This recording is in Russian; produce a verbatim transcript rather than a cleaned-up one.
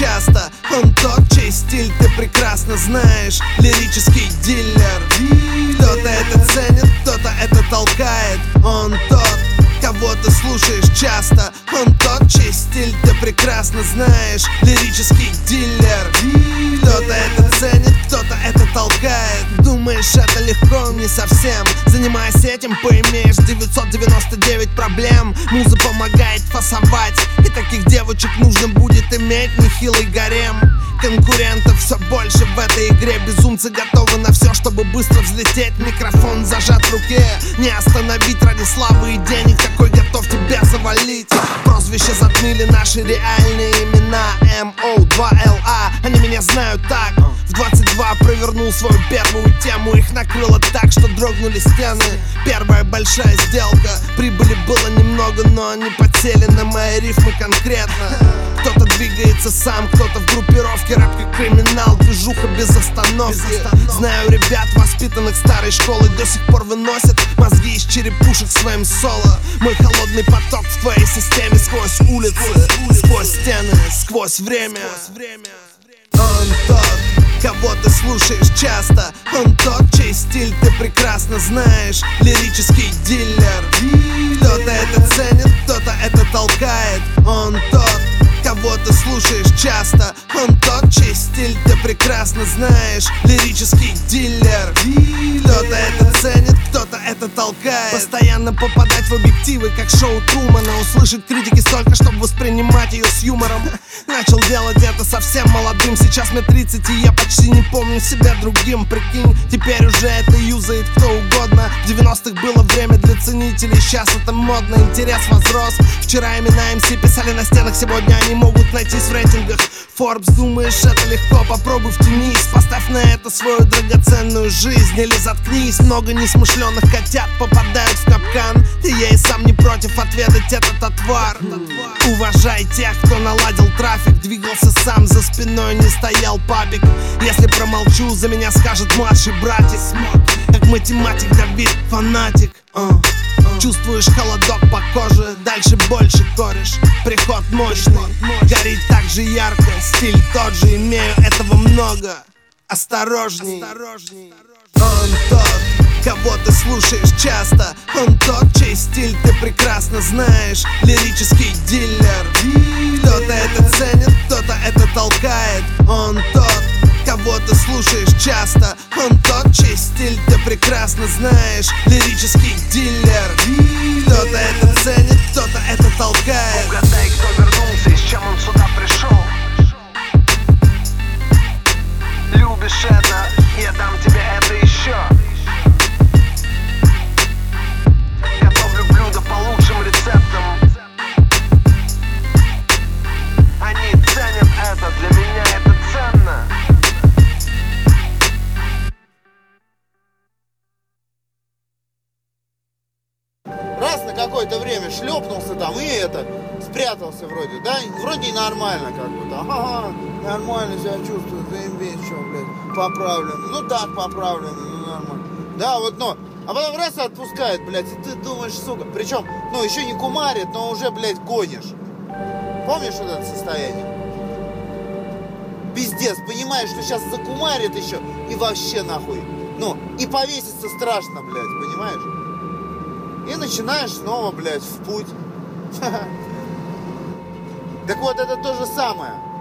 часто. Он тот, чей стиль ты прекрасно знаешь. Лирический дилер. Кто-то это ценит, кто-то это толкает. Он тот, кого ты слушаешь часто. Он тот, чей стиль ты прекрасно знаешь. Лирический дилер. Кто-то это ценит, кто-то это толкает. Думаешь, это легко? Не совсем. Занимаясь этим, поимеешь девятьсот девяносто девять проблем. Муза помогает фасовать, и таких девочек нужно будет иметь нехилый гарем. Конкурентов все больше в этой игре. Безумцы готовы на все, чтобы быстро взлететь. Микрофон зажат в руке, не остановить ради славы и денег. Такой готов тебя завалить. Прозвища затмили наши реальные имена. эм о два эл а, они меня знают так. В двадцать два провернул свою первую тему. Их накрыло так, что дрогнули стены. Первая большая сделка. Прибыли было немного, но они подсели на мои рифмы конкретно. Кто-то двигается сам, кто-то в группировке. Рэп как криминал, движуха без остановки. Знаю ребят, воспитанных старой школой, до сих пор выносят мозги из черепушек своим соло. Мой холодный поток в твоей системе. Сквозь улицы, сквозь стены, сквозь время. Он тот, кого ты слушаешь часто. Он тот, чей стиль ты прекрасно знаешь. Лирический дилер. Кто-то это ценит, кто-то это толкает. Он тот, кого ты слушаешь часто. Он тот, чей стиль ты прекрасно знаешь. Лирический дилер. Кто-то это ценит, кто-то это толкает. Постоянно попадать в объективы, как шоу Трумана. Услышать критики столько, чтобы воспринимать ее с юмором. Начал делать это совсем молодым. Сейчас мне тридцать, и я почти не помню себя другим. Прикинь, теперь уже это юзает кто угодно. В девяностых было время для ценителей, сейчас это модно. Интерес возрос. Вчера имена эм си писали на стенах, сегодня они могут найтись в рейтингах Forbes. Думаешь, это легко? Попробуй втянись. Поставь на это свою драгоценную жизнь или заткнись. Много несмышленных котят попадают в капкан. И я и сам не против отведать этот отвар. Уважай тех, кто наладил трафик. Двигался сам, за спиной не стоял пабик. Если промолчу, за меня скажет младший братик. Как математик, Давид фанатик. uh. Чувствуешь холодок по коже, дальше больше кореш. Приход мощный, горит так же ярко. Стиль тот же, имею этого много. Осторожней. Он тот, кого ты слушаешь часто. Он тот, чей стиль ты прекрасно знаешь. Лирический дилер. Кто-то это ценит, кто-то это толкает. Он тот, кого ты слушаешь часто. Он тот, чей стиль ты прекрасно знаешь. Лирический дилер. Кто-то это ценит, кто-то это толкает. Угадай, кто вернулся и с чем он сюда пришел. Любишь это, я дам тебе это еще. Готовлю блюдо по лучшим рецептам. Они ценят это, для меня это ценно. Раз на какое-то время шлепнулся там и это, спрятался вроде, да? Вроде и нормально как бы там. Ага, нормально себя чувствую, заебись, что, блядь, поправлен. Ну так, поправлен, ну нормально. Да, вот, но. А потом раз отпускает, блядь, и ты думаешь, сука. Причем, ну, еще не кумарит, но уже, блядь, гонишь. Помнишь вот это состояние? Пиздец, понимаешь, что сейчас закумарит еще и вообще нахуй. Ну, и повеситься страшно, блядь, понимаешь? И начинаешь снова, блядь, в путь. Так вот, это то же самое.